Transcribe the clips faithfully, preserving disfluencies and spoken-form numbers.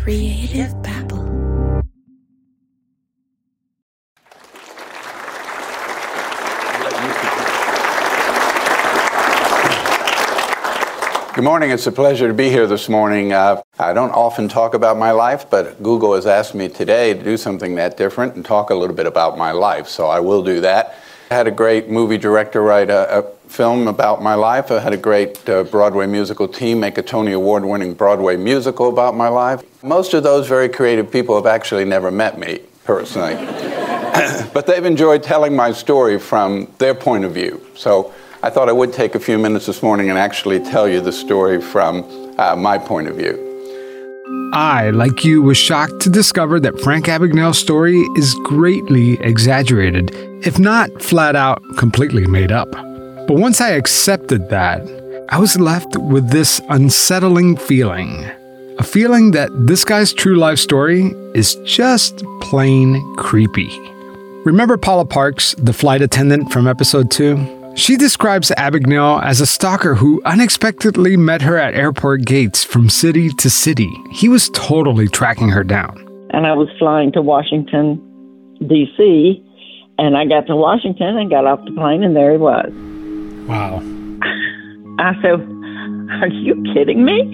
Creative Babble. Good morning. It's a pleasure to be here this morning. Uh, I don't often talk about my life, but Google has asked me today to do something that different and talk a little bit about my life, so I will do that. I had a great movie director write a, a film about my life. I had a great uh, Broadway musical team make a Tony Award-winning Broadway musical about my life. Most of those very creative people have actually never met me personally, but they've enjoyed telling my story from their point of view. So I thought I would take a few minutes this morning and actually tell you the story from uh, my point of view. I, like you, was shocked to discover that Frank Abagnale's story is greatly exaggerated, if not flat out completely made up. But once I accepted that, I was left with this unsettling feeling. A feeling that this guy's true life story is just plain creepy. Remember Paula Parks, the flight attendant from episode two? She describes Abagnale as a stalker who unexpectedly met her at airport gates from city to city. He was totally tracking her down. And I was flying to Washington, D C, and I got to Washington and got off the plane, and there he was. Wow. I said, are you kidding me?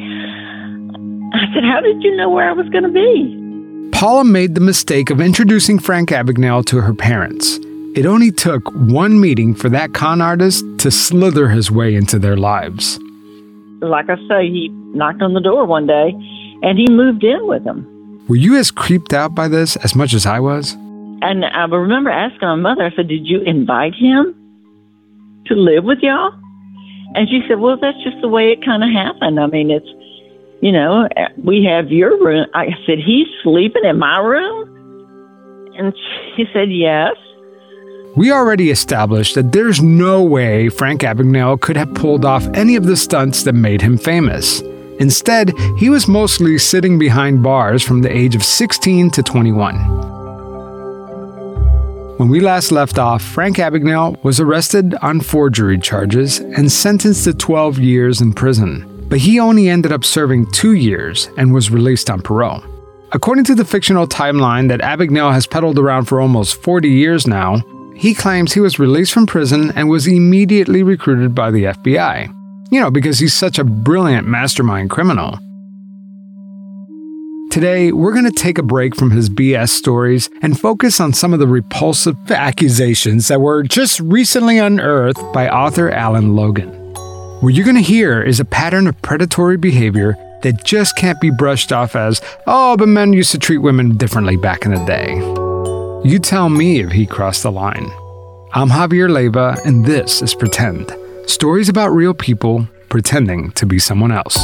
I said, how did you know where I was going to be? Paula made the mistake of introducing Frank Abagnale to her parents. It only took one meeting for that con artist to slither his way into their lives. Like I say, he knocked on the door one day, and he moved in with them. Were you as creeped out by this as much as I was? And I remember asking my mother, I said, did you invite him to live with y'all? And she said, well, that's just the way it kind of happened. I mean, it's, you know, we have your room. I said, he's sleeping in my room? And she said, yes. We already established that there's no way Frank Abagnale could have pulled off any of the stunts that made him famous. Instead, he was mostly sitting behind bars from the age of sixteen to twenty-one. When we last left off, Frank Abagnale was arrested on forgery charges and sentenced to twelve years in prison. But he only ended up serving two years and was released on parole. According to the fictional timeline that Abagnale has peddled around for almost forty years now, he claims he was released from prison and was immediately recruited by the F B I. You know, because he's such a brilliant mastermind criminal. Today, we're going to take a break from his B S stories and focus on some of the repulsive accusations that were just recently unearthed by author Alan Logan. What you're going to hear is a pattern of predatory behavior that just can't be brushed off as, oh, but men used to treat women differently back in the day. You tell me if he crossed the line. I'm Javier Leiva, and this is Pretend. Stories about real people pretending to be someone else.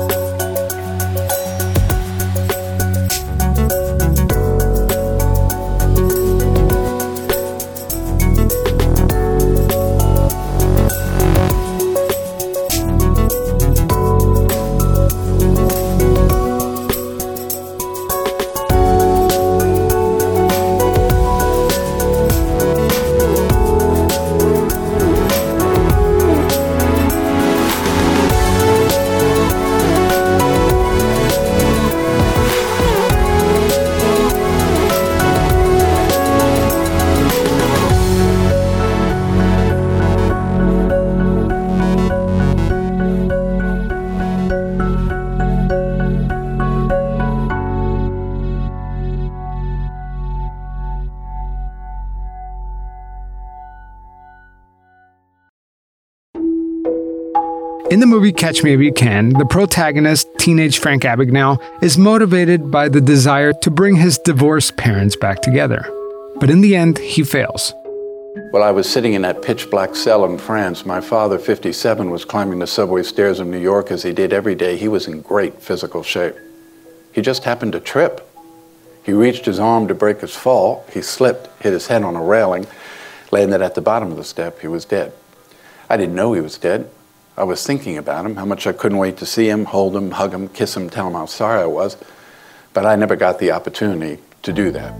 In the movie Catch Me If You Can, the protagonist, teenage Frank Abagnale, is motivated by the desire to bring his divorced parents back together. But in the end, he fails. While I was sitting in that pitch-black cell in France, my father, fifty-seven, was climbing the subway stairs of New York as he did every day. He was in great physical shape. He just happened to trip. He reached his arm to break his fall. He slipped, hit his head on a railing, landed at the bottom of the step. He was dead. I didn't know he was dead. I was thinking about him, how much I couldn't wait to see him, hold him, hug him, kiss him, tell him how sorry I was. But I never got the opportunity to do that.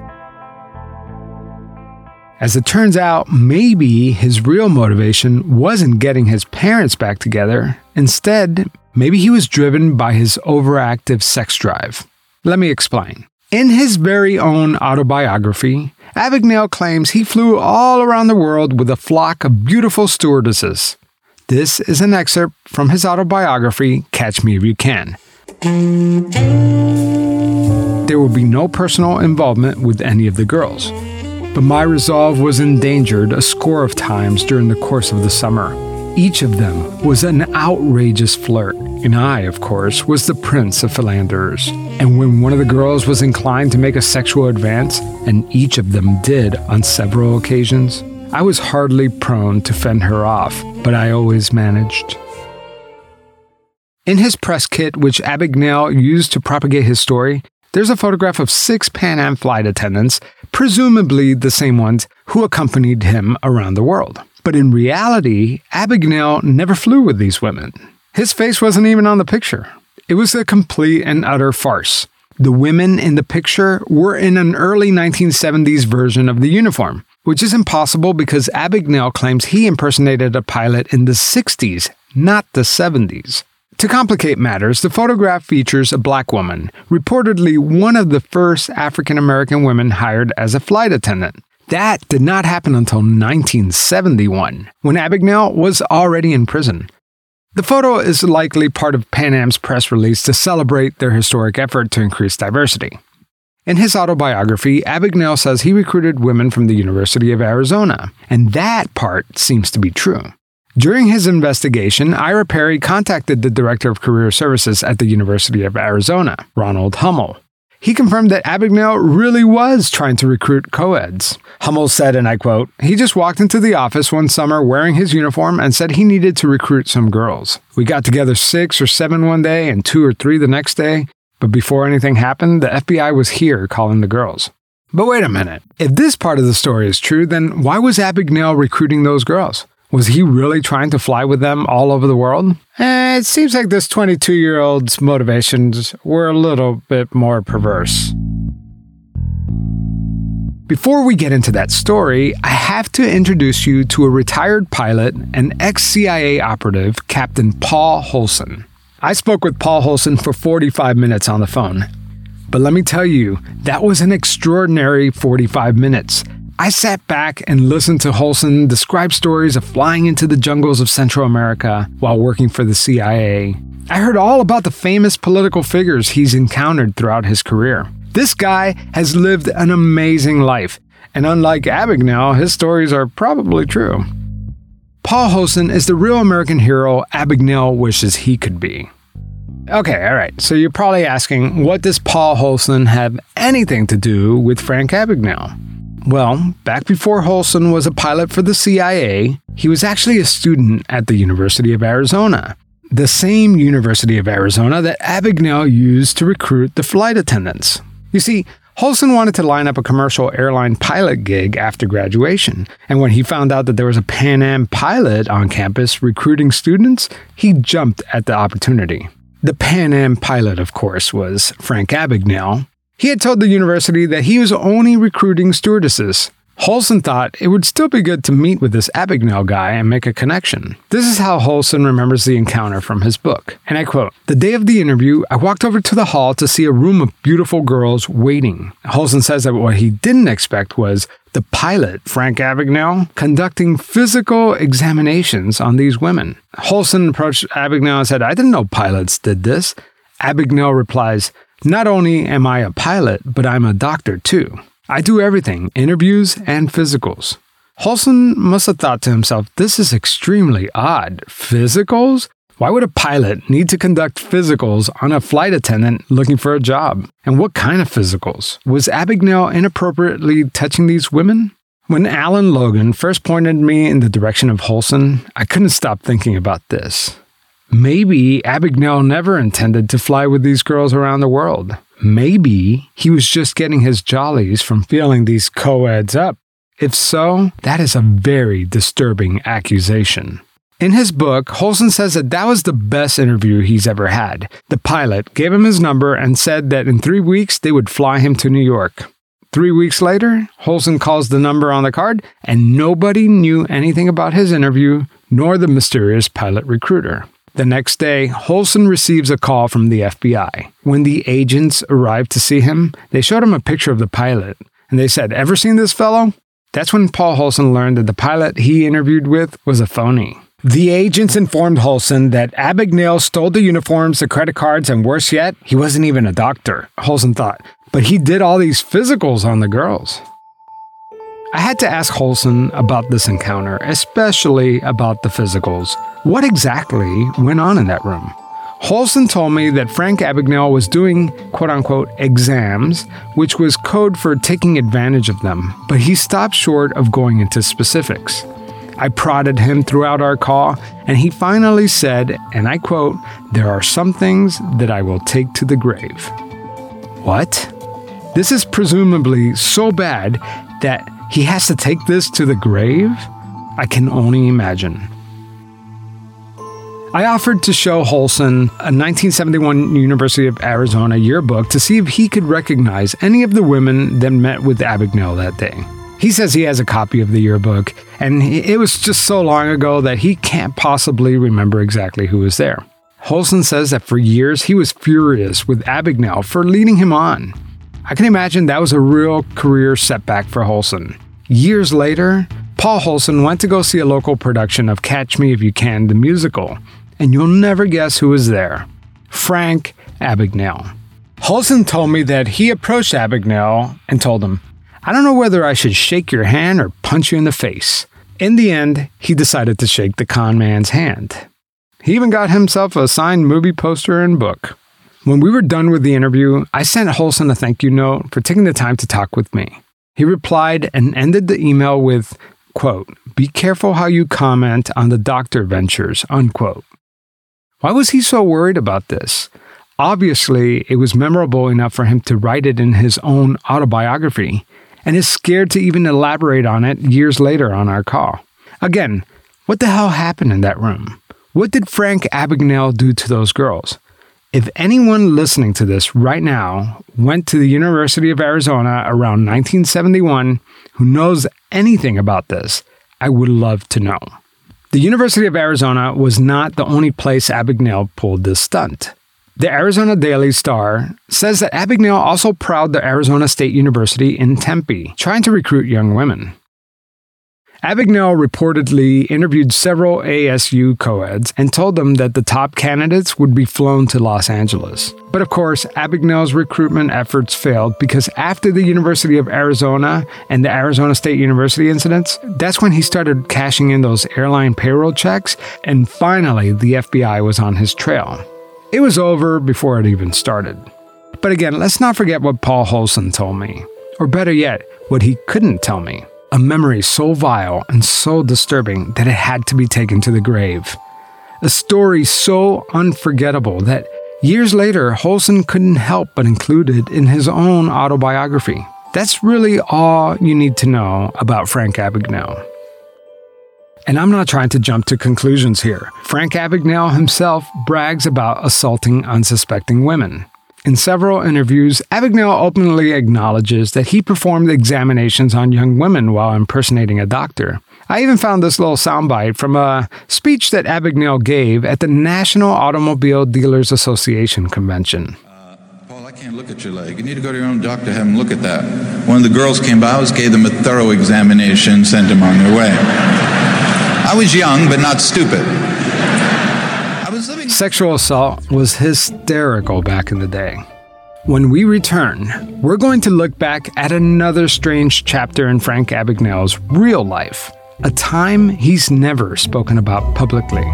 As it turns out, maybe his real motivation wasn't getting his parents back together. Instead, maybe he was driven by his overactive sex drive. Let me explain. In his very own autobiography, Abagnale claims he flew all around the world with a flock of beautiful stewardesses. This is an excerpt from his autobiography, Catch Me If You Can. There would be no personal involvement with any of the girls, but my resolve was endangered a score of times during the course of the summer. Each of them was an outrageous flirt, and I, of course, was the prince of philanderers. And when one of the girls was inclined to make a sexual advance, and each of them did on several occasions, I was hardly prone to fend her off, but I always managed. In his press kit, which Abagnale used to propagate his story, there's a photograph of six Pan Am flight attendants, presumably the same ones who accompanied him around the world. But in reality, Abagnale never flew with these women. His face wasn't even on the picture. It was a complete and utter farce. The women in the picture were in an early nineteen seventies version of the uniform, which is impossible because Abagnale claims he impersonated a pilot in the sixties, not the seventies. To complicate matters, the photograph features a black woman, reportedly one of the first African American women hired as a flight attendant. That did not happen until nineteen seventy-one, when Abagnale was already in prison. The photo is likely part of Pan Am's press release to celebrate their historic effort to increase diversity. In his autobiography, Abagnale says he recruited women from the University of Arizona, and that part seems to be true. During his investigation, Ira Perry contacted the Director of Career Services at the University of Arizona, Ronald Hummel. He confirmed that Abagnale really was trying to recruit co-eds. Hummel said, and I quote, "He just walked into the office one summer wearing his uniform and said he needed to recruit some girls. We got together six or seven one day and two or three the next day, but before anything happened, the F B I was here calling the girls." But wait a minute. If this part of the story is true, then why was Abagnale recruiting those girls? Was he really trying to fly with them all over the world? Eh, it seems like this twenty-two-year-old's motivations were a little bit more perverse. Before we get into that story, I have to introduce you to a retired pilot and ex-C I A operative, Captain Paul Holson. I spoke with Paul Holson for forty-five minutes on the phone. But let me tell you, that was an extraordinary forty-five minutes. I sat back and listened to Holson describe stories of flying into the jungles of Central America while working for the C I A. I heard all about the famous political figures he's encountered throughout his career. This guy has lived an amazing life, and unlike Abagnale, his stories are probably true. Paul Holson is the real American hero Abagnale wishes he could be. Okay, alright, so you're probably asking, what does Paul Holson have anything to do with Frank Abagnale? Well, back before Holson was a pilot for the C I A, he was actually a student at the University of Arizona, the same University of Arizona that Abagnale used to recruit the flight attendants. You see, Holson wanted to line up a commercial airline pilot gig after graduation, and when he found out that there was a Pan Am pilot on campus recruiting students, he jumped at the opportunity. The Pan Am pilot, of course, was Frank Abagnale. He had told the university that he was only recruiting stewardesses. Holson thought it would still be good to meet with this Abagnale guy and make a connection. This is how Holson remembers the encounter from his book. And I quote, "The day of the interview, I walked over to the hall to see a room of beautiful girls waiting." Holson says that what he didn't expect was the pilot, Frank Abagnale, conducting physical examinations on these women. Holson approached Abagnale and said, "I didn't know pilots did this." Abagnale replies, "Not only am I a pilot, but I'm a doctor too. I do everything, interviews and physicals." Holson must have thought to himself, this is extremely odd. Physicals? Why would a pilot need to conduct physicals on a flight attendant looking for a job? And what kind of physicals? Was Abagnale inappropriately touching these women? When Alan Logan first pointed me in the direction of Holson, I couldn't stop thinking about this. Maybe Abagnale never intended to fly with these girls around the world. Maybe he was just getting his jollies from feeling these co-eds up. If so, that is a very disturbing accusation. In his book, Holson says that that was the best interview he's ever had. The pilot gave him his number and said that in three weeks they would fly him to New York. Three weeks later, Holson calls the number on the card, and nobody knew anything about his interview, nor the mysterious pilot recruiter. The next day, Holson receives a call from the F B I. When the agents arrived to see him, they showed him a picture of the pilot, and they said, "Ever seen this fellow?" That's when Paul Holson learned that the pilot he interviewed with was a phony. The agents informed Holson that Abagnale stole the uniforms, the credit cards, and worse yet, he wasn't even a doctor, Holson thought, but he did all these physicals on the girls. I had to ask Holson about this encounter, especially about the physicals. What exactly went on in that room? Holson told me that Frank Abagnale was doing quote-unquote exams, which was code for taking advantage of them, but he stopped short of going into specifics. I prodded him throughout our call, and he finally said, and I quote, "There are some things that I will take to the grave." What? This is presumably so bad that he has to take this to the grave? I can only imagine. I offered to show Holson a nineteen seventy-one University of Arizona yearbook to see if he could recognize any of the women that met with Abagnale that day. He says he has a copy of the yearbook, and it was just so long ago that he can't possibly remember exactly who was there. Holson says that for years he was furious with Abagnale for leading him on. I can imagine that was a real career setback for Holson. Years later, Paul Holson went to go see a local production of Catch Me If You Can, the musical, and you'll never guess who was there. Frank Abagnale. Holson told me that he approached Abagnale and told him, "I don't know whether I should shake your hand or punch you in the face." In the end, he decided to shake the con man's hand. He even got himself a signed movie poster and book. When we were done with the interview, I sent Holson a thank you note for taking the time to talk with me. He replied and ended the email with, quote, "Be careful how you comment on the doctor ventures," unquote. Why was he so worried about this? Obviously, it was memorable enough for him to write it in his own autobiography, and is scared to even elaborate on it years later on our call. Again, what the hell happened in that room? What did Frank Abagnale do to those girls? If anyone listening to this right now went to the University of Arizona around nineteen seventy-one who knows anything about this, I would love to know. The University of Arizona was not the only place Abagnale pulled this stunt. The Arizona Daily Star says that Abagnale also prowled the Arizona State University in Tempe, trying to recruit young women. Abagnale reportedly interviewed several A S U co-eds and told them that the top candidates would be flown to Los Angeles. But of course, Abagnale's recruitment efforts failed because after the University of Arizona and the Arizona State University incidents, that's when he started cashing in those airline payroll checks, and finally the F B I was on his trail. It was over before it even started. But again, let's not forget what Paul Holson told me. Or better yet, what he couldn't tell me. A memory so vile and so disturbing that it had to be taken to the grave. A story so unforgettable that years later, Holson couldn't help but include it in his own autobiography. That's really all you need to know about Frank Abagnale. And I'm not trying to jump to conclusions here. Frank Abagnale himself brags about assaulting unsuspecting women. In several interviews, Abagnale openly acknowledges that he performed examinations on young women while impersonating a doctor. I even found this little soundbite from a speech that Abagnale gave at the National Automobile Dealers Association convention. Uh, Paul, I can't look at your leg. You need to go to your own doctor, have him look at that. One of the girls came by, I was gave them a thorough examination, sent them on their way. I was young, but not stupid. Sexual assault was hysterical back in the day. When we return, we're going to look back at another strange chapter in Frank Abagnale's real life, a time he's never spoken about publicly.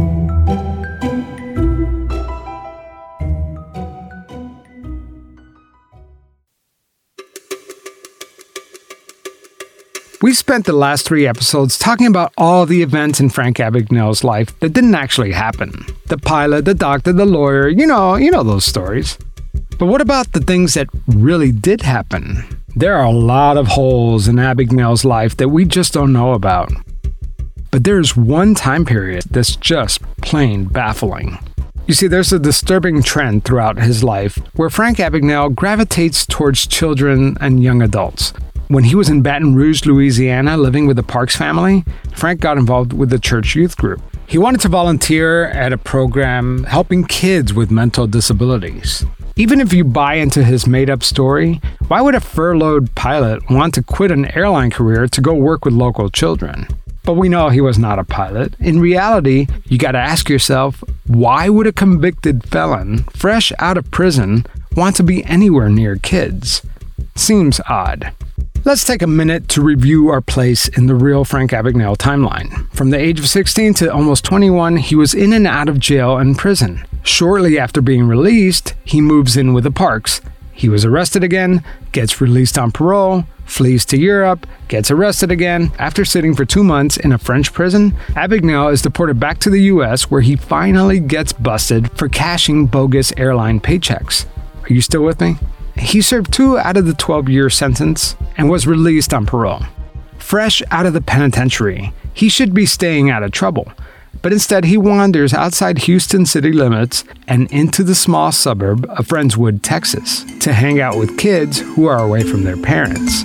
We spent the last three episodes talking about all the events in Frank Abagnale's life that didn't actually happen. The pilot, the doctor, the lawyer, you know, you know those stories. But what about the things that really did happen? There are a lot of holes in Abagnale's life that we just don't know about. But there's one time period that's just plain baffling. You see, there's a disturbing trend throughout his life where Frank Abagnale gravitates towards children and young adults. When he was in Baton Rouge, Louisiana, living with the Parks family, Frank got involved with the church youth group. He wanted to volunteer at a program helping kids with mental disabilities. Even if you buy into his made-up story, why would a furloughed pilot want to quit an airline career to go work with local children? But we know he was not a pilot. In reality, you gotta ask yourself, why would a convicted felon, fresh out of prison, want to be anywhere near kids? Seems odd. Let's take a minute to review our place in the real Frank Abagnale timeline. From the age of sixteen to almost twenty-one, he was in and out of jail and prison. Shortly after being released, he moves in with the Parks. He was arrested again, gets released on parole, flees to Europe, gets arrested again. After sitting for two months in a French prison, Abagnale is deported back to the U S where he finally gets busted for cashing bogus airline paychecks. Are you still with me? He served two out of the twelve-year sentence and was released on parole. Fresh out of the penitentiary, he should be staying out of trouble. But instead, he wanders outside Houston city limits and into the small suburb of Friendswood, Texas, to hang out with kids who are away from their parents.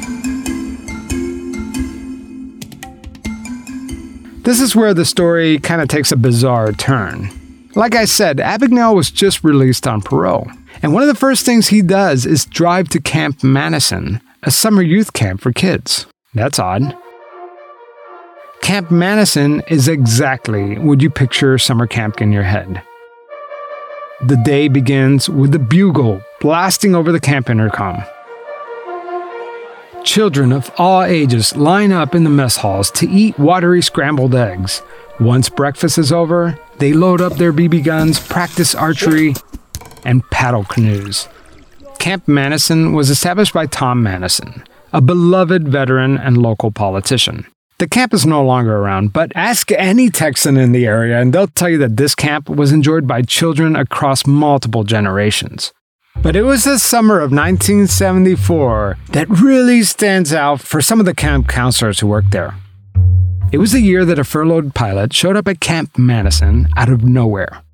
This is where the story kind of takes a bizarre turn. Like I said, Abagnale was just released on parole. And one of the first things he does is drive to Camp Madison, a summer youth camp for kids. That's odd. Camp Madison is exactly what you picture summer camp in your head. The day begins with the bugle blasting over the camp intercom. Children of all ages line up in the mess halls to eat watery scrambled eggs. Once breakfast is over, they load up their B B guns, practice archery, and paddle canoes. Camp Madison was established by Tom Madison, a beloved veteran and local politician. The camp is no longer around, but ask any Texan in the area and they'll tell you that this camp was enjoyed by children across multiple generations. But it was the summer of nineteen seventy-four that really stands out for some of the camp counselors who worked there. It was the year that a furloughed pilot showed up at Camp Madison out of nowhere.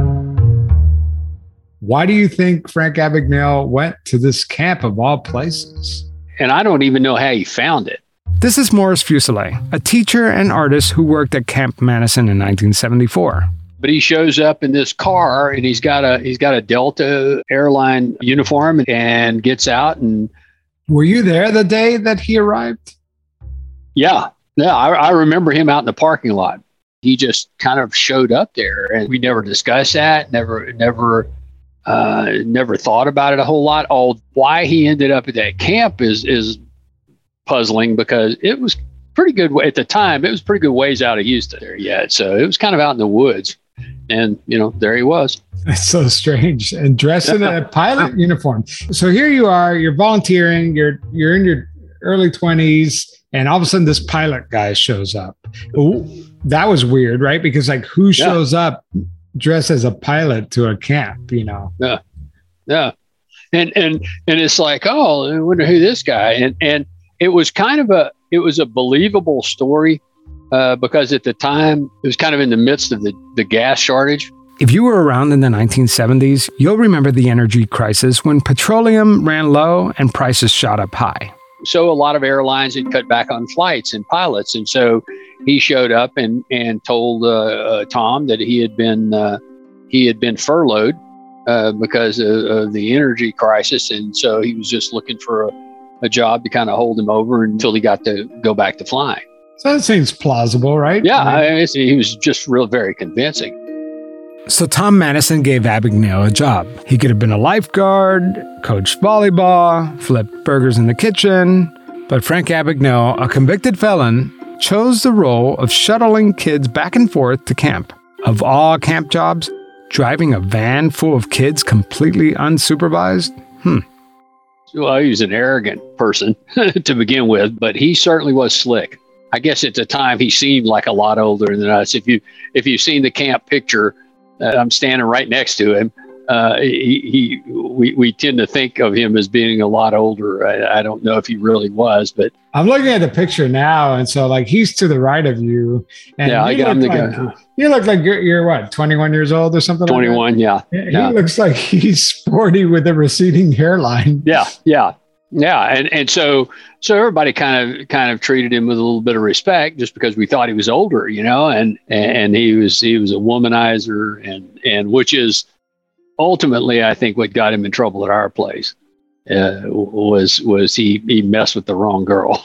Why do you think Frank Abagnale went to this camp of all places? And I don't even know how he found it. This is Morris Fuselier, a teacher and artist who worked at Camp Madison in nineteen seventy-four. But he shows up in this car and he's got a he's got a Delta airline uniform and gets out. And were you there the day that he arrived? Yeah, yeah, I, I remember him out in the parking lot. He just kind of showed up there, and we never discussed that. Never, never, uh, never thought about it a whole lot. Oh, why he ended up at that camp is is puzzling because it was pretty good at the time. It was pretty good ways out of Houston there yet, so it was kind of out in the woods. And, you know, there he was. That's so strange. And dressed in a pilot uniform. So here you are, you're volunteering, you're you're in your early twenties, and all of a sudden this pilot guy shows up. Ooh, that was weird, right? Because like who shows yeah. up dressed as a pilot to a camp, you know? Yeah. Yeah. And and and it's like, oh, I wonder who this guy. And and it was kind of a it was a believable story. Uh, because at the time, it was kind of in the midst of the, the gas shortage. If you were around in the nineteen seventies, you'll remember the energy crisis when petroleum ran low and prices shot up high. So a lot of airlines had cut back on flights and pilots. And so he showed up and, and told uh, uh, Tom that he had been uh, he had been furloughed uh, because of, of the energy crisis. And so he was just looking for a, a job to kind of hold him over until he got to go back to flying. So that seems plausible, right? Yeah, I mean, he was just real, very convincing. So Tom Madison gave Abagnale a job. He could have been a lifeguard, coached volleyball, flipped burgers in the kitchen. But Frank Abagnale, a convicted felon, chose the role of shuttling kids back and forth to camp. Of all camp jobs, driving a van full of kids completely unsupervised? Hmm. Well, he was an arrogant person to begin with, but he certainly was slick. I guess at the time he seemed like a lot older than us. If you if you've seen the camp picture, uh, I'm standing right next to him. Uh, he, he we we tend to think of him as being a lot older. I, I don't know if he really was, but I'm looking at the picture now, and so like he's to the right of you. And yeah, I got him. Like, you look like you're, you're what, twenty-one years old or something? twenty-one, like that? yeah. He yeah. looks like he's sporty with a receding hairline. Yeah, yeah. Yeah, and, and so so everybody kind of kind of treated him with a little bit of respect just because we thought he was older, you know, and and he was he was a womanizer, and and which is ultimately I think what got him in trouble at our place uh, was was he he messed with the wrong girl.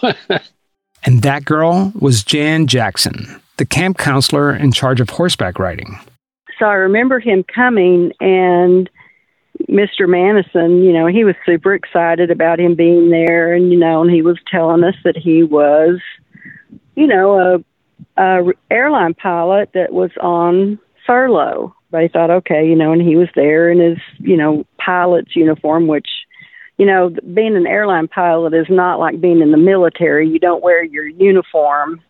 And that girl was Jan Jackson, the camp counselor in charge of horseback riding. So I remember him coming, and Mister Manison, you know, he was super excited about him being there, and, you know, and he was telling us that he was, you know, a, a airline pilot that was on furlough. They thought, okay, you know, and he was there in his, you know, pilot's uniform, which, you know, being an airline pilot is not like being in the military. You don't wear your uniform,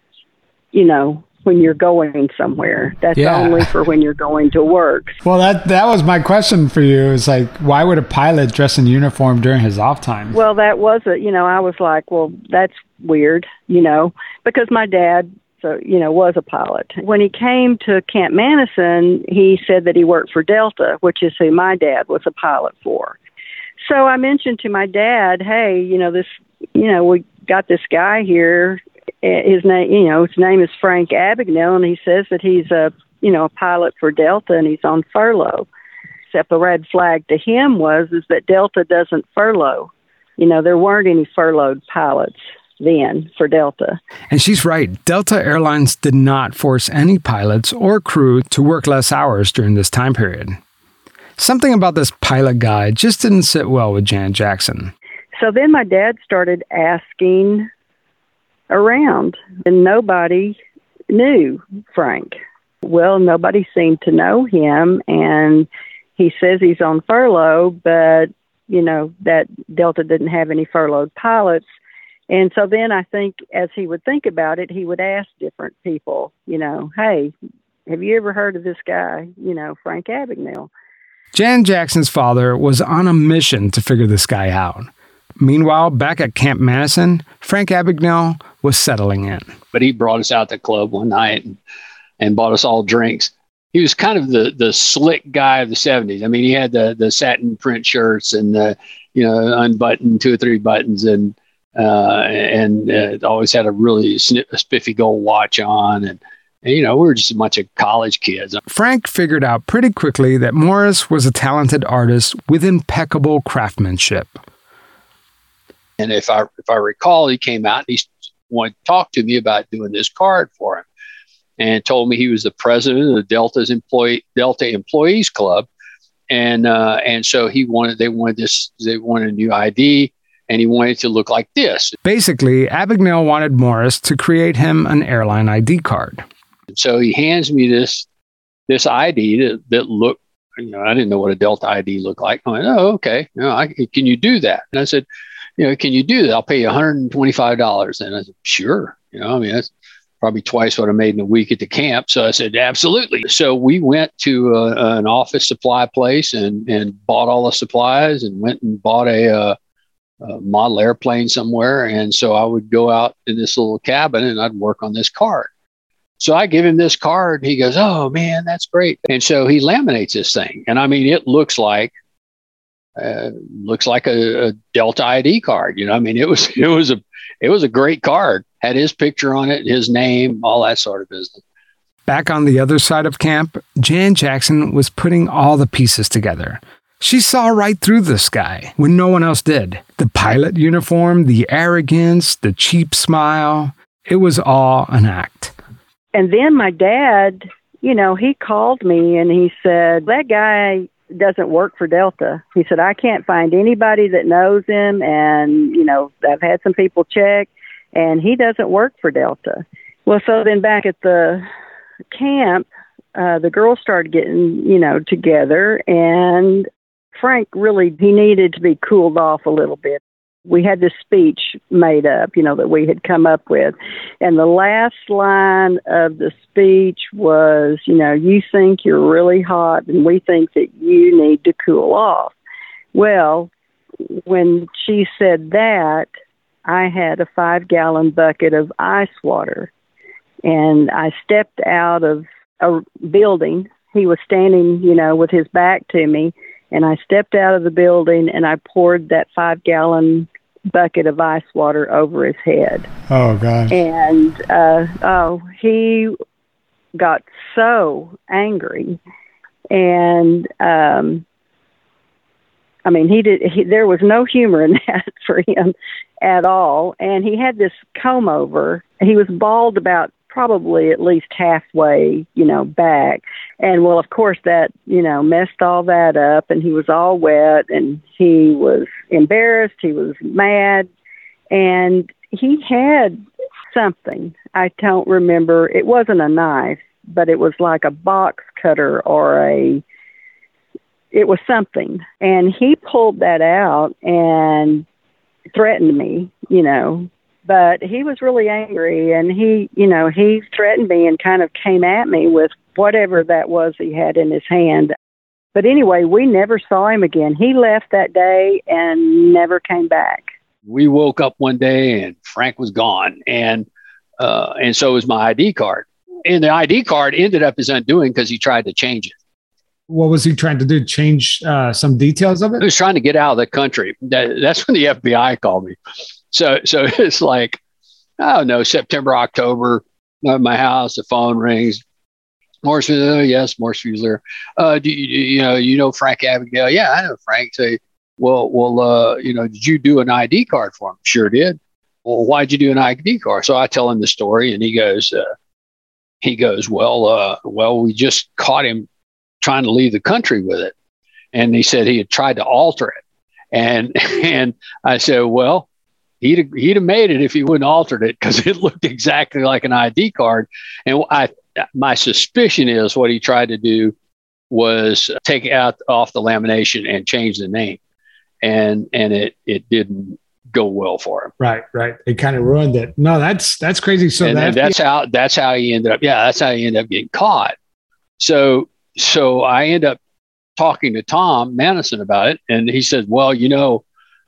you know, when you're going somewhere. That's yeah. only for when you're going to work. Well, that that was my question for you. Is like, why would a pilot dress in uniform during his off time? Well, that was a, you know, I was like, well, that's weird, you know, because my dad, so, you know, was a pilot. When he came to Camp Manison, he said that he worked for Delta, which is who my dad was a pilot for. So I mentioned to my dad, hey, you know, this, you know, we got this guy here. His name, you know, his name is Frank Abagnale, and he says that he's a, you know, a pilot for Delta, and he's on furlough. Except the red flag to him was is that Delta doesn't furlough. You know, there weren't any furloughed pilots then for Delta. And she's right. Delta Airlines did not force any pilots or crew to work less hours during this time period. Something about this pilot guy just didn't sit well with Jan Jackson. So then my dad started asking around, and nobody knew Frank. Well, nobody seemed to know him, and he says he's on furlough, but, you know, that Delta didn't have any furloughed pilots. And so then I think as he would think about it, he would ask different people, you know, hey, have you ever heard of this guy, you know, Frank Abagnale? Jan Jackson's father was on a mission to figure this guy out. Meanwhile, back at Camp Manison, Frank Abagnale was settling in. But he brought us out to the club one night and, and bought us all drinks. He was kind of the, the slick guy of the seventies. I mean, he had the, the satin print shirts and the, you know, unbuttoned two or three buttons, and uh, and uh, always had a really spiffy gold watch on. And, and, you know, we were just a bunch of college kids. Frank figured out pretty quickly that Morris was a talented artist with impeccable craftsmanship. And if I if I recall, he came out and he wanted to talk to me about doing this card for him, and told me he was the president of the Delta's employee Delta Employees Club, and uh, and so he wanted they wanted this they wanted a new I D, and he wanted it to look like this. Basically, Abagnale wanted Morris to create him an airline I D card. And so he hands me this this I D that, that looked, you know, I didn't know what a Delta I D looked like. I went, oh, okay, you know, I, can you do that? And I said, you know, can you do that? I'll pay you one hundred twenty-five dollars. And I said, sure. You know, I mean, that's probably twice what I made in a week at the camp. So I said, absolutely. So we went to uh, an office supply place and, and bought all the supplies, and went and bought a, uh, a model airplane somewhere. And so I would go out in this little cabin and I'd work on this card. So I give him this card. He goes, oh, man, that's great. And so he laminates this thing. And I mean, it looks like, Uh, looks like a, a Delta I D card, you know. I mean, it was it was a it was a great card. Had his picture on it, his name, all that sort of business. Back on the other side of camp, Jan Jackson was putting all the pieces together. She saw right through this guy when no one else did. The pilot uniform, the arrogance, the cheap smile. It was all an act. And then my dad, you know, he called me and he said, that guy doesn't work for Delta. He said, I can't find anybody that knows him, and, you know, I've had some people check, and he doesn't work for Delta. Well, so then back at the camp, uh, the girls started getting, you know, together, and Frank really, he needed to be cooled off a little bit. We had this speech made up, you know, that we had come up with. And the last line of the speech was, you know, you think you're really hot and we think that you need to cool off. Well, when she said that, I had a five gallon bucket of ice water, and I stepped out of a building. He was standing, you know, with his back to me, And I stepped out of the building and I poured that five gallon bucket of ice water over his head. Oh, God. And, uh, oh, he got so angry. And, um, I mean, he did, he, there was no humor in that for him at all. And he had this comb over. He was bald about probably at least halfway, you know, back. And well, of course that, you know, messed all that up, and he was all wet and he was embarrassed. He was mad, and he had something. I don't remember. It wasn't a knife, but it was like a box cutter or a, it was something. And he pulled that out and threatened me, you know, but he was really angry, and he, you know, he threatened me and kind of came at me with whatever that was he had in his hand. But anyway, we never saw him again. He left that day and never came back. We woke up one day and Frank was gone. And, uh, and so was my I D card. And the I D card ended up his undoing because he tried to change it. What was he trying to do? Change uh, some details of it? He was trying to get out of the country. That, that's when the F B I called me. So, so it's like, I don't know, September, October, I'm at my house, the phone rings. Morris, oh, yes, Morris Fusler. Uh, do you, you know, you know Frank Abagnale? Yeah, I know Frank. Say, well, well, uh, you know, did you do an I D card for him? Sure did. Well, why'd you do an I D card? So I tell him the story, and he goes, uh, he goes, well, uh, well, we just caught him trying to leave the country with it. And he said he had tried to alter it. And, and I said, well, he'd, he'd have made it if he wouldn't altered it, because it looked exactly like an I D card. And I, my suspicion is what he tried to do was take it out off the lamination and change the name. And, and it, it didn't go well for him. Right. Right. It kind of ruined it. No, that's, that's crazy. So and that that's how, that's how he ended up. Yeah. That's how he ended up getting caught. So, so I end up talking to Tom Manison about it. And he said, well, you know,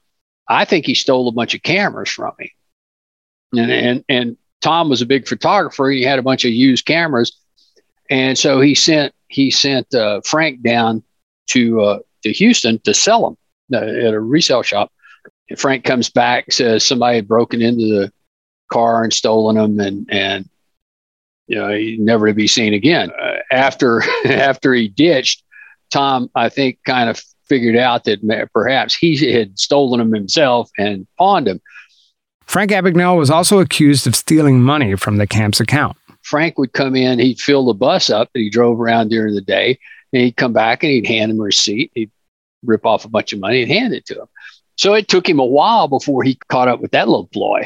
I think he stole a bunch of cameras from me. And, and, and Tom was a big photographer. He had a bunch of used cameras. And so he sent, he sent uh, Frank down to, uh, to Houston to sell them uh, at a resale shop. And Frank comes back, says somebody had broken into the car and stolen them, and, and, you know, he never to be seen again. Uh, after, after he ditched, Tom, I think, kind of figured out that perhaps he had stolen them himself and pawned them. Frank Abagnale was also accused of stealing money from the camp's account. Frank would come in, he'd fill the bus up that he drove around during the day, and he'd come back and he'd hand him a receipt. He'd rip off a bunch of money and hand it to him. So it took him a while before he caught up with that little ploy.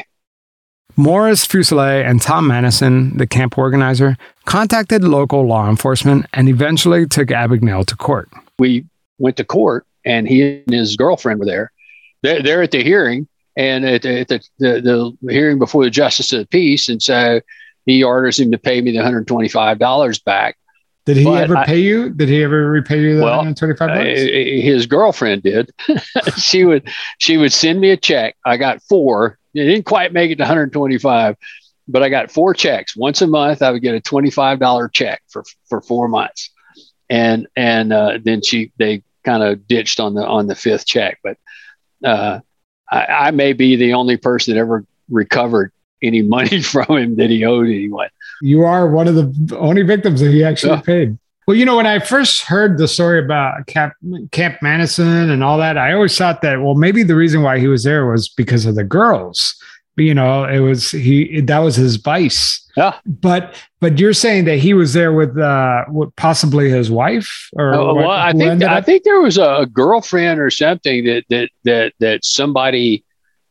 Morris Fuselier and Tom Manison, the camp organizer, contacted local law enforcement and eventually took Abagnale to court. We went to court, and he and his girlfriend were there. They're, they're at the hearing, and at, the, at the, the, the hearing before the justice of the peace, and so he orders him to pay me the one hundred twenty-five dollars back. Did he but ever I, pay you? Did he ever repay you the well, one hundred twenty-five dollars? Uh, his girlfriend did. she would she would send me a check. I got four. It didn't quite make it to one hundred twenty-five, but I got four checks. Once a month, I would get a twenty-five dollars check for, for four months. And and uh, then she they kind of ditched on the on the fifth check. But uh, I, I may be the only person that ever recovered any money from him that he owed anyone. You are one of the only victims that he actually yeah. paid. Well, you know, when I first heard the story about Camp, Camp Manison and all that, I always thought that, well, maybe the reason why he was there was because of the girls. You know, it was he that was his vice. Yeah. But but you're saying that he was there with uh, possibly his wife, or uh, what, well, I think I think there was a girlfriend or something that that that that somebody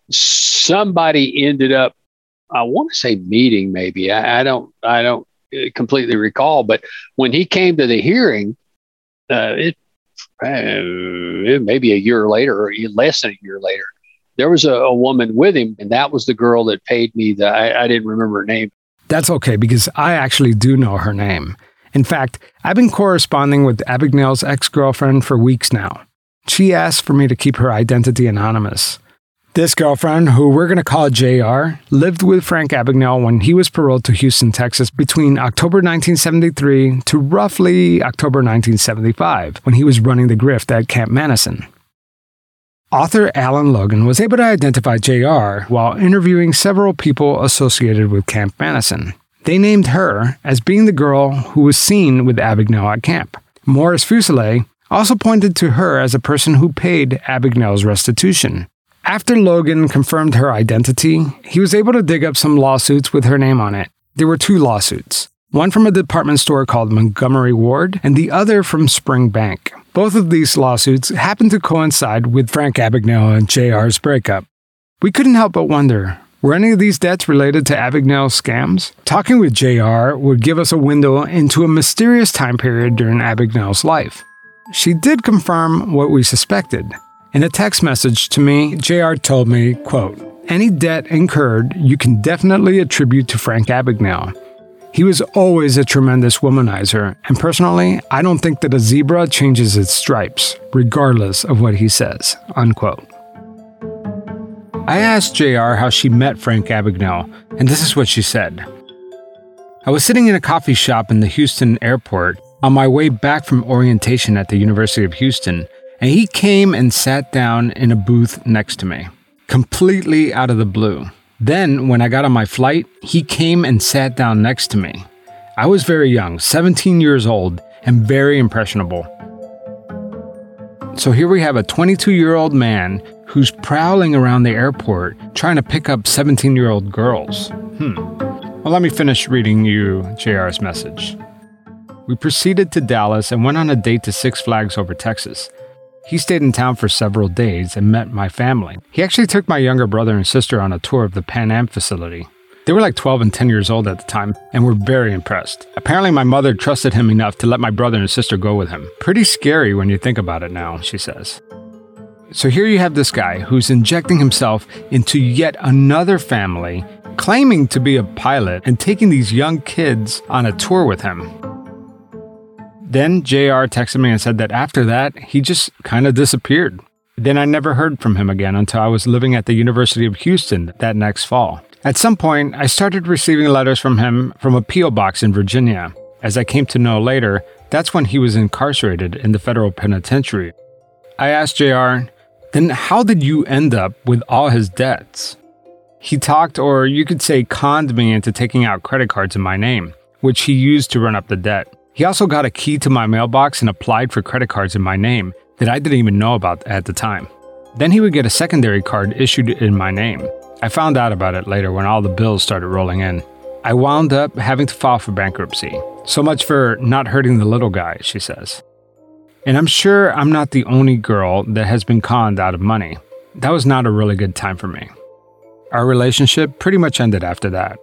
somebody ended up. I want to say meeting, maybe. I, I don't I don't completely recall, but when he came to the hearing, uh, it, uh, it maybe a year later or less than a year later, there was a, a woman with him, and that was the girl that paid me the, I, I didn't remember her name. That's okay, because I actually do know her name. In fact, I've been corresponding with Abagnale's ex-girlfriend for weeks now. She asked for me to keep her identity anonymous. This girlfriend, who we're going to call J R, lived with Frank Abagnale when he was paroled to Houston, Texas between October nineteen seventy-three to roughly October nineteen seventy-five, when he was running the grift at Camp Madison. Author Alan Logan was able to identify J R while interviewing several people associated with Camp Madison. They named her as being the girl who was seen with Abagnale at camp. Morris Fuselier also pointed to her as a person who paid Abagnale's restitution. After Logan confirmed her identity, he was able to dig up some lawsuits with her name on it. There were two lawsuits, one from a department store called Montgomery Ward and the other from Spring Bank. Both of these lawsuits happened to coincide with Frank Abagnale and J R's breakup. We couldn't help but wonder, were any of these debts related to Abagnale's scams? Talking with J R would give us a window into a mysterious time period during Abagnale's life. She did confirm what we suspected. In a text message to me, J R told me, quote, "Any debt incurred you can definitely attribute to Frank Abagnale. He was always a tremendous womanizer, and personally, I don't think that a zebra changes its stripes, regardless of what he says," unquote. I asked J R how she met Frank Abagnale, and this is what she said. "I was sitting in a coffee shop in the Houston airport on my way back from orientation at the University of Houston, and he came and sat down in a booth next to me, completely out of the blue. Then, when I got on my flight, he came and sat down next to me. I was very young, seventeen years old, and very impressionable. So here we have a twenty-two-year-old man who's prowling around the airport trying to pick up seventeen-year-old girls. Hmm. Well, let me finish reading you J R's message. We proceeded to Dallas and went on a date to Six Flags over Texas. He stayed in town for several days and met my family. He actually took my younger brother and sister on a tour of the Pan Am facility. They were like twelve and ten years old at the time and were very impressed. Apparently my mother trusted him enough to let my brother and sister go with him. Pretty scary when you think about it now, she says. So here you have this guy who's injecting himself into yet another family, claiming to be a pilot and taking these young kids on a tour with him. Then J R texted me and said that after that, he just kind of disappeared. Then I never heard from him again until I was living at the University of Houston that next fall. At some point, I started receiving letters from him from a P O box in Virginia. As I came to know later, that's when he was incarcerated in the federal penitentiary. I asked J R, then how did you end up with all his debts? He talked, or you could say conned me into taking out credit cards in my name, which he used to run up the debt. He also got a key to my mailbox and applied for credit cards in my name that I didn't even know about at the time. Then he would get a secondary card issued in my name. I found out about it later when all the bills started rolling in. I wound up having to file for bankruptcy. So much for not hurting the little guy, she says. And I'm sure I'm not the only girl that has been conned out of money. That was not a really good time for me. Our relationship pretty much ended after that.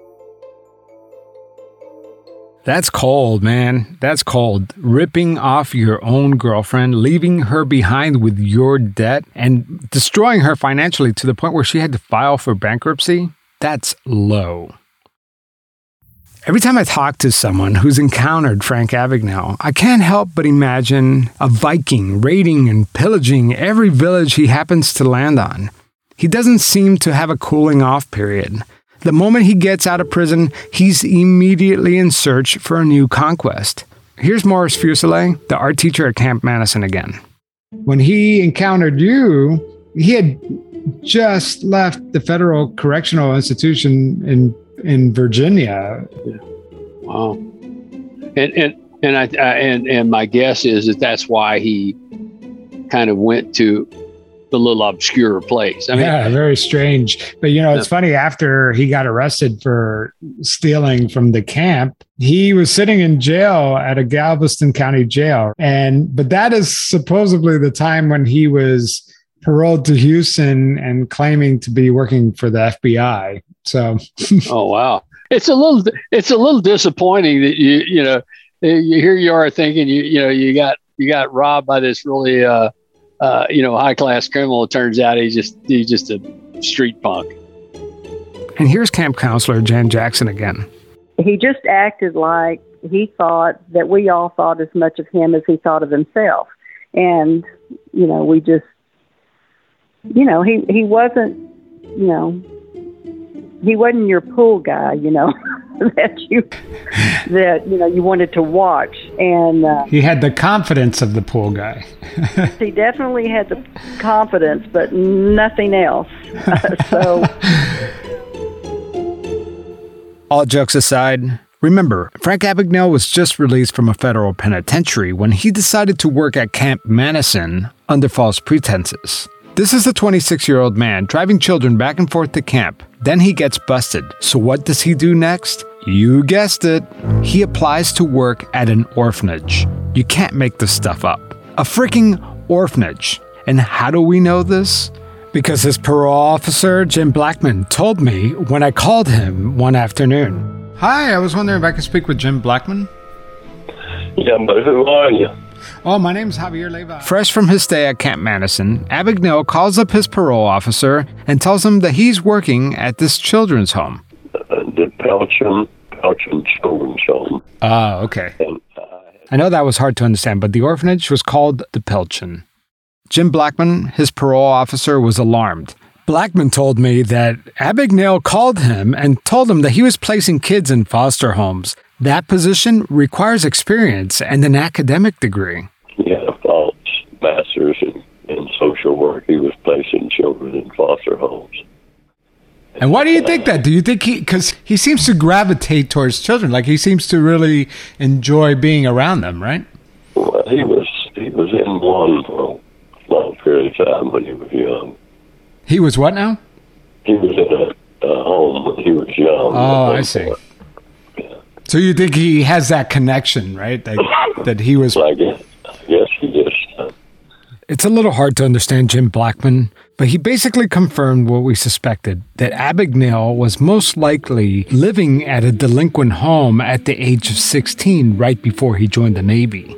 That's cold, man. That's cold. Ripping off your own girlfriend, leaving her behind with your debt, and destroying her financially to the point where she had to file for bankruptcy? That's low. Every time I talk to someone who's encountered Frank Abagnale, I can't help but imagine a Viking raiding and pillaging every village he happens to land on. He doesn't seem to have a cooling off period. The moment he gets out of prison, he's immediately in search for a new conquest. Here's Morris Fuselier, the art teacher at Camp Madison again. When he encountered you, he had just left the Federal Correctional Institution in in Virginia. Wow. And and and I, I and and my guess is that that's why he kind of went to the little obscure place. I mean, yeah, very strange. But, you know, it's funny, after he got arrested for stealing from the camp, he was sitting in jail at a Galveston County jail. And, but that is supposedly the time when he was paroled to Houston and claiming to be working for the F B I. So, oh, wow. It's a little, it's a little disappointing that you, you know, you, here you are thinking, you, you know, you got, you got robbed by this really, uh, Uh, you know, high-class criminal. It turns out he's just he's just a street punk. And here's camp counselor Jan Jackson again. He just acted like he thought that we all thought as much of him as he thought of himself. And, you know, we just, you know, he, he wasn't, you know, he wasn't your pool guy, you know, that you, that, you know, you wanted to watch. And uh, he had the confidence of the pool guy. He definitely had the confidence, but nothing else. So, all jokes aside, remember, Frank Abagnale was just released from a federal penitentiary when he decided to work at Camp Madison under false pretenses. This is a twenty-six-year-old man driving children back and forth to camp. Then he gets busted. So what does he do next? You guessed it. He applies to work at an orphanage. You can't make this stuff up. A freaking orphanage. And how do we know this? Because his parole officer, Jim Blackman, told me when I called him one afternoon. Hi, I was wondering if I could speak with Jim Blackman. Yeah, but who are you? Oh, my name's Javier Leyva. Fresh from his stay at Camp Madison, Abagnale calls up his parole officer and tells him that he's working at this children's home. Uh, the Pelchin, Pelchin Children's Home. Ah, okay. And, uh, I know that was hard to understand, but the orphanage was called the Pelchin. Jim Blackman, his parole officer, was alarmed. Blackman told me that Abagnale called him and told him that he was placing kids in foster homes. That position requires experience and an academic degree. Yeah, false master's in, in social work. He was placing children in foster homes. And why do you think that? Do you think he, because he seems to gravitate towards children, like he seems to really enjoy being around them, right? Well, he was, he was in one for a long period of time when he was young. He was what now? He was in a, a home when he was young. Oh, I see. Yeah. So you think he has that connection, right? That, that he was... I guess, I guess he just... Uh, It's a little hard to understand Jim Blackman, but he basically confirmed what we suspected, that Abagnale was most likely living at a delinquent home at the age of sixteen, right before he joined the Navy.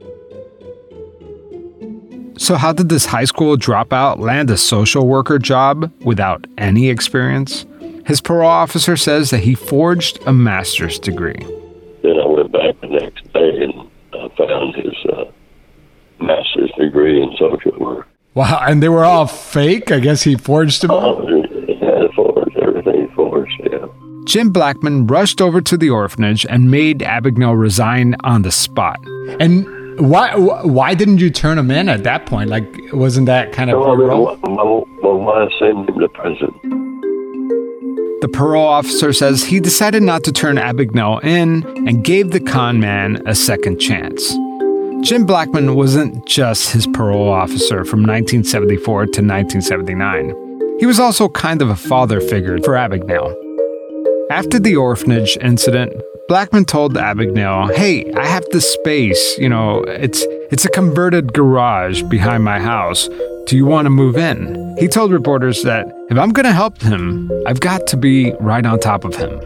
So how did this high school dropout land a social worker job without any experience? His parole officer says that he forged a master's degree. Then I went back the next day and I found his uh, master's degree in social work. Wow, and they were all fake? I guess he forged them all? Oh, yeah, forged, everything forged, yeah. Jim Blackman rushed over to the orphanage and made Abagnale resign on the spot. And why why didn't you turn him in at that point? Like, wasn't that kind of... Well, I mean, well, well, why send him to prison? The parole officer says he decided not to turn Abagnale in and gave the con man a second chance. Jim Blackman wasn't just his parole officer from nineteen seventy-four to nineteen seventy-nine. He was also kind of a father figure for Abagnale. After the orphanage incident, Blackman told Abagnale, "Hey, I have this space, you know, it's it's a converted garage behind my house. Do you want to move in?" He told reporters that if I'm going to help him, I've got to be right on top of him.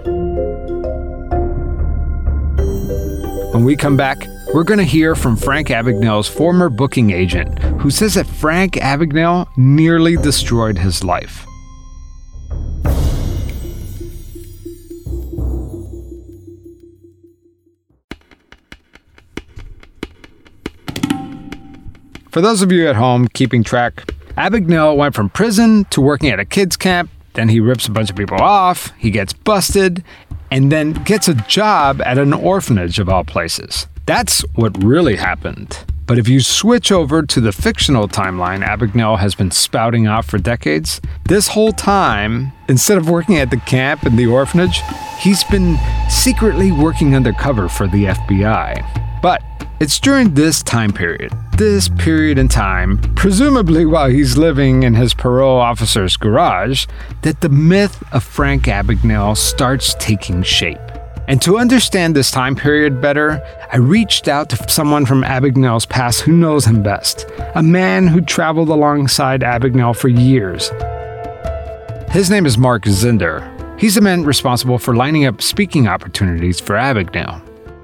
When we come back, we're going to hear from Frank Abagnale's former booking agent, who says that Frank Abagnale nearly destroyed his life. For those of you at home keeping track, Abagnale went from prison to working at a kids camp, then he rips a bunch of people off, he gets busted, and then gets a job at an orphanage of all places. That's what really happened. But if you switch over to the fictional timeline Abagnale has been spouting out for decades, this whole time, instead of working at the camp and the orphanage, he's been secretly working undercover for the F B I. But it's during this time period, this period in time, presumably while he's living in his parole officer's garage, that the myth of Frank Abagnale starts taking shape. And to understand this time period better, I reached out to someone from Abagnale's past who knows him best, a man who traveled alongside Abagnale for years. His name is Mark Zinder. He's the man responsible for lining up speaking opportunities for Abagnale.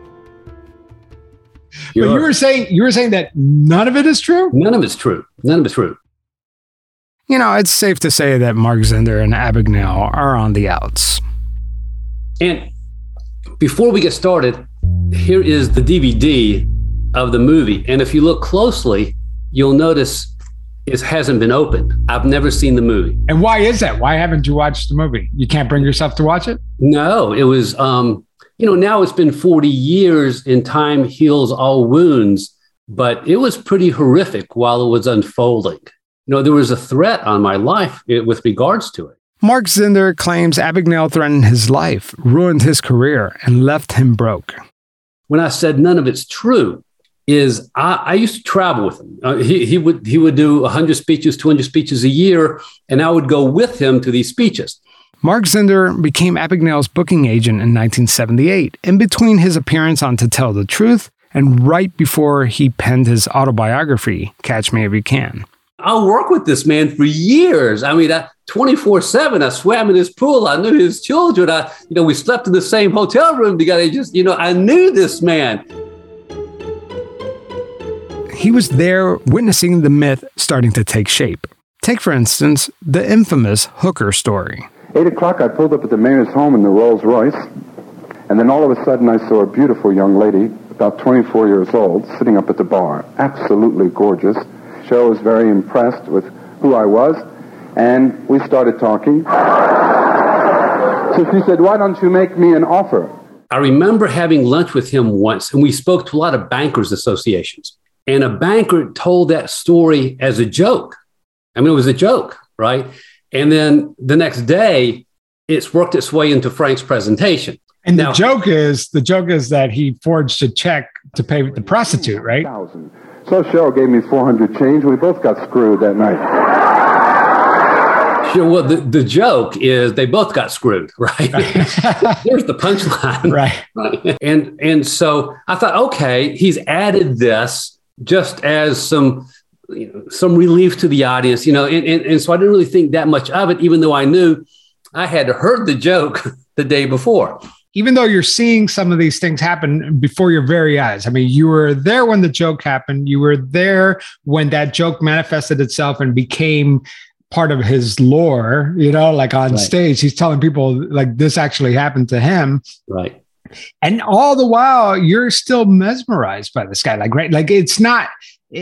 But you were saying you were saying that none of it is true? None of it's true. None of it's true. You know, it's safe to say that Mark Zinder and Abagnale are on the outs. And before we get started, here is the D V D of the movie. And if you look closely, you'll notice it hasn't been opened. I've never seen the movie. And why is that? Why haven't you watched the movie? You can't bring yourself to watch it? No, it was, um, you know, now it's been forty years and time heals all wounds, but it was pretty horrific while it was unfolding. You know, there was a threat on my life with regards to it. Mark Zinder claims Abagnale threatened his life, ruined his career, and left him broke. When I said none of it's true, is I, I used to travel with him. Uh, he, he would he would do one hundred speeches, two hundred speeches a year, and I would go with him to these speeches. Mark Zinder became Abagnale's booking agent in nineteen seventy-eight, in between his appearance on To Tell the Truth and right before he penned his autobiography, Catch Me If You Can. I worked with this man for years. I mean, twenty-four seven, I swam in his pool. I knew his children. I, you know, we slept in the same hotel room together. Just, you know, I knew this man. He was there witnessing the myth starting to take shape. Take, for instance, the infamous hooker story. Eight o'clock, I pulled up at the mayor's home in the Rolls Royce, and then all of a sudden I saw a beautiful young lady, about twenty-four years old, sitting up at the bar. Absolutely gorgeous. Joe was very impressed with who I was, and we started talking. So she said, why don't you make me an offer? I remember having lunch with him once, and we spoke to a lot of bankers associations. And a banker told that story as a joke. I mean, it was a joke, right? And then the next day, it's worked its way into Frank's presentation. And now, the joke is, the joke is that he forged a check to pay the prostitute, right? So Cheryl gave me four hundred change. We both got screwed that night. Sure. Well, the, the joke is they both got screwed, right? There's the punchline. Right. right. And, and so I thought, okay, he's added this just as some, you know, some relief to the audience, you know, and, and, and so I didn't really think that much of it, even though I knew I had heard the joke the day before. Even though you're seeing some of these things happen before your very eyes. I mean, you were there when the joke happened. You were there when that joke manifested itself and became part of his lore, you know, like on right. stage, he's telling people like this actually happened to him. Right. And all the while you're still mesmerized by this guy. Like, right. Like it's not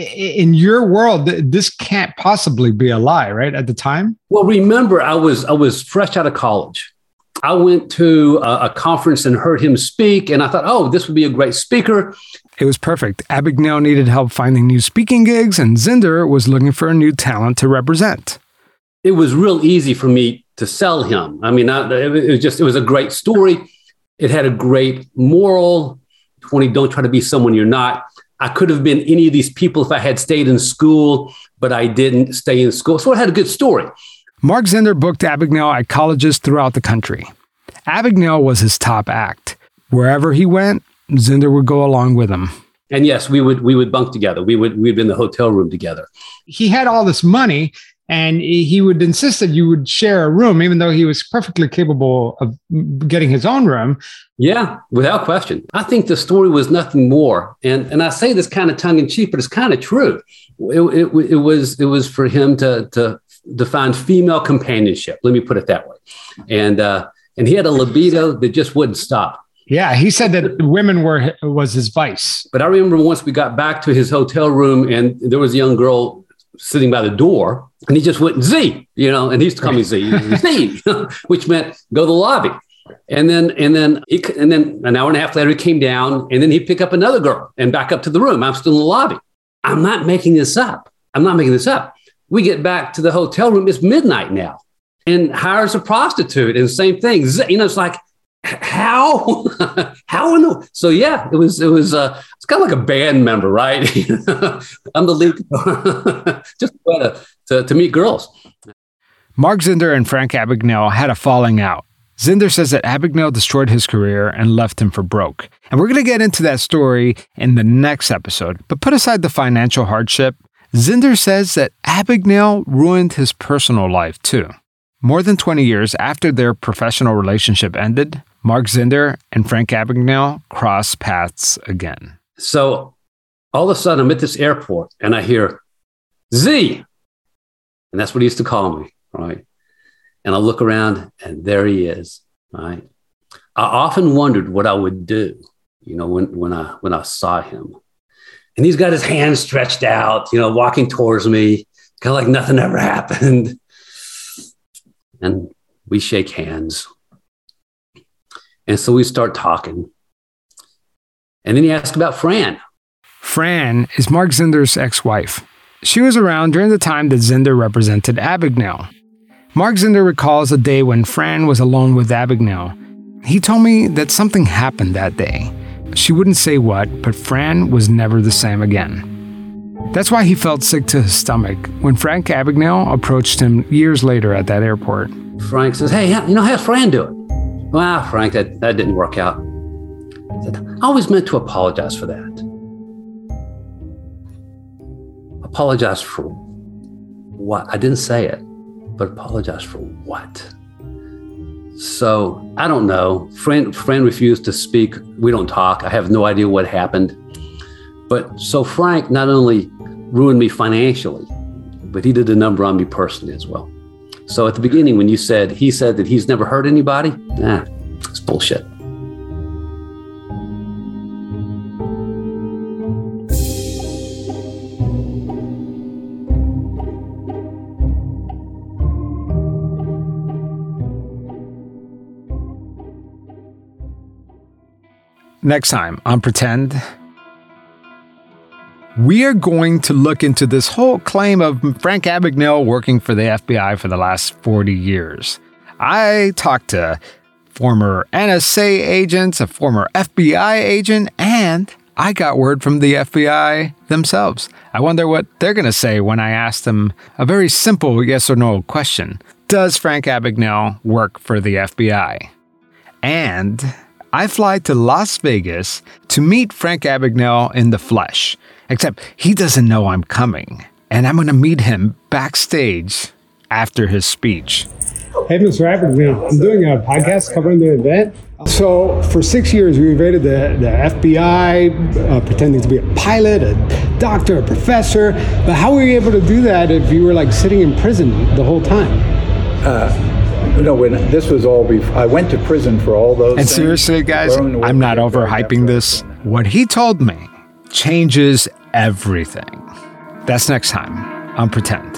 in your world, this can't possibly be a lie, right? At the time. Well, remember, I was, I was fresh out of college. I went to a, a conference and heard him speak, and I thought, oh, this would be a great speaker. It was perfect. Abagnale needed help finding new speaking gigs, and Zinder was looking for a new talent to represent. It was real easy for me to sell him. I mean, I, it was just, it was a great story. It had a great moral. twenty, don't try to be someone you're not. I could have been any of these people if I had stayed in school, but I didn't stay in school. So it had a good story. Mark Zinder booked Abagnale at colleges throughout the country. Abagnale was his top act. Wherever he went, Zinder would go along with him. And yes, we would we would bunk together. We would we'd be in the hotel room together. He had all this money, and he would insist that you would share a room, even though he was perfectly capable of getting his own room. Yeah, without question. I think the story was nothing more. And and I say this kind of tongue in cheek, but it's kind of true. It, it, it was it was for him to to define female companionship. Let me put it that way. And uh, and he had a libido that just wouldn't stop. Yeah, he said that women were was his vice. But I remember once we got back to his hotel room, and there was a young girl sitting by the door, and he just went, Z, you know, and he used to call me Z, Z, which meant go to the lobby. And then, and then, he, and then an hour and a half later, he came down, and then he'd pick up another girl and back up to the room. I'm still in the lobby. I'm not making this up. I'm not making this up. We get back to the hotel room. It's midnight now, and hires a prostitute, and same thing. You know, it's like, how, how in the, so yeah, it was, it was, uh, it's kind of like a band member, right? I'm the lead, just to, to, to meet girls. Mark Zinder and Frank Abagnale had a falling out. Zinder says that Abagnale destroyed his career and left him for broke. And we're going to get into that story in the next episode. But put aside the financial hardship, Zinder says that Abagnale ruined his personal life too. More than twenty years after their professional relationship ended, Mark Zinder and Frank Abagnale cross paths again. So all of a sudden I'm at this airport and I hear Z, and that's what he used to call me, right? And I look around and there he is, right? I often wondered what I would do, you know, when, when I when I saw him. And he's got his hands stretched out, you know, walking towards me. kind of like nothing ever happened. And we shake hands. And so we start talking. And then he asked about Fran. Fran is Mark Zinder's ex-wife. She was around during the time that Zinder represented Abagnale. Mark Zinder recalls a day when Fran was alone with Abagnale. He told me that something happened that day. She wouldn't say what, but Fran was never the same again. That's why he felt sick to his stomach when Frank Abagnale approached him years later at that airport. Frank says, hey, you know, how's Fran doing? Well, Frank, that, that didn't work out. I said, I always meant to apologize for that. Apologize for what? I didn't say it, but apologize for what? So I don't know. Fran, Fran refused to speak. We don't talk. I have no idea what happened. But so Frank not only ruined me financially, but he did a number on me personally as well. So at the beginning, when you said, he said that he's never hurt anybody, nah, it's bullshit. Next time on Pretend, we are going to look into this whole claim of Frank Abagnale working for the F B I for the last forty years. I talked to former N S A agents, a former F B I agent, and I got word from the F B I themselves. I wonder what they're going to say when I ask them a very simple yes or no question. Does Frank Abagnale work for the F B I? And I fly to Las Vegas to meet Frank Abagnale in the flesh. Except he doesn't know I'm coming. And I'm going to meet him backstage after his speech. Hey, Mister Abagnale, I'm doing a podcast covering the event. So for six years, we evaded the, the F B I, uh, pretending to be a pilot, a doctor, a professor. But how were you able to do that if you were like sitting in prison the whole time? Uh, No, when this was all before, I went to prison for all those And things. seriously, guys, I'm not overhyping this. What he told me changes everything. That's next time on Pretend.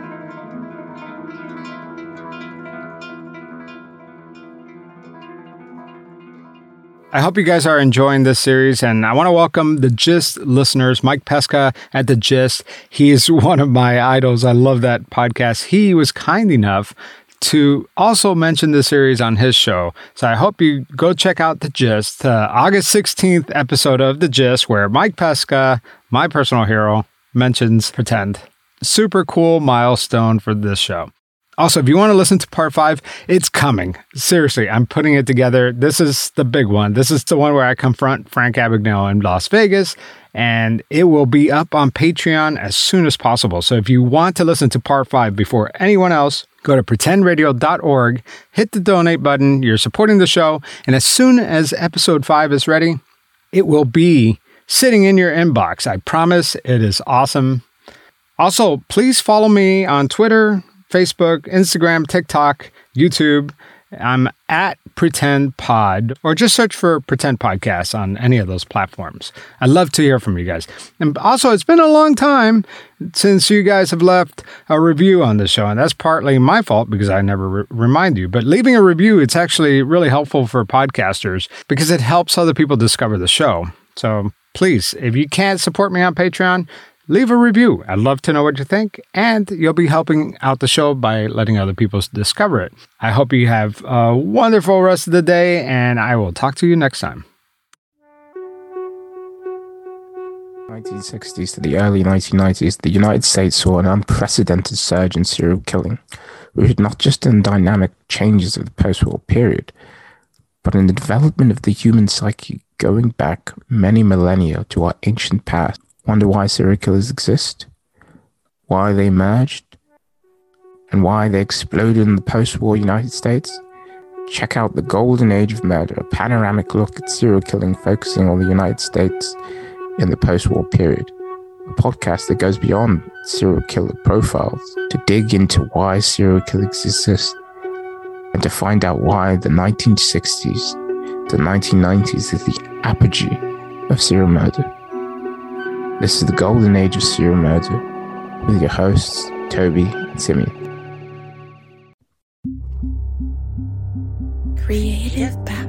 I hope you guys are enjoying this series, and I want to welcome the Gist listeners. Mike Pesca at the Gist. He is one of my idols. I love that podcast. He was kind enough to also mention the series on his show. So I hope you go check out The Gist, uh, August sixteenth episode of The Gist, where Mike Pesca, my personal hero, mentions Pretend. Super cool milestone for this show. Also, if you want to listen to part five, it's coming. Seriously, I'm putting it together. This is the big one. This is the one where I confront Frank Abagnale in Las Vegas, and it will be up on Patreon as soon as possible. So if you want to listen to part five before anyone else, go to pretend radio dot org, hit the donate button. You're supporting the show. And as soon as episode five is ready, it will be sitting in your inbox. I promise. It is awesome. Also, please follow me on Twitter, Facebook, Instagram, TikTok, YouTube. I'm at Pretend Pod, or just search for Pretend Podcast on any of those platforms. I'd love to hear from you guys. And also, it's been a long time since you guys have left a review on the show, and that's partly my fault because I never re- remind you. But leaving a review, it's actually really helpful for podcasters because it helps other people discover the show. So please, if you can't support me on Patreon, leave a review. I'd love to know what you think, and you'll be helping out the show by letting other people discover it. I hope you have a wonderful rest of the day, and I will talk to you next time. nineteen sixties to the early nineteen nineties, the United States saw an unprecedented surge in serial killing, rooted not just in dynamic changes of the post-war period, but in the development of the human psyche going back many millennia to our ancient past. Wonder why serial killers exist, why they emerged, and why they exploded in the post-war United States? Check out The Golden Age of Murder, a panoramic look at serial killing focusing on the United States in the post-war period. A podcast that goes beyond serial killer profiles to dig into why serial killers exist and to find out why the nineteen sixties to nineteen nineties is the apogee of serial murder. This is The Golden Age of Serial Murder with your hosts, Toby, and Simeon. Creative Back.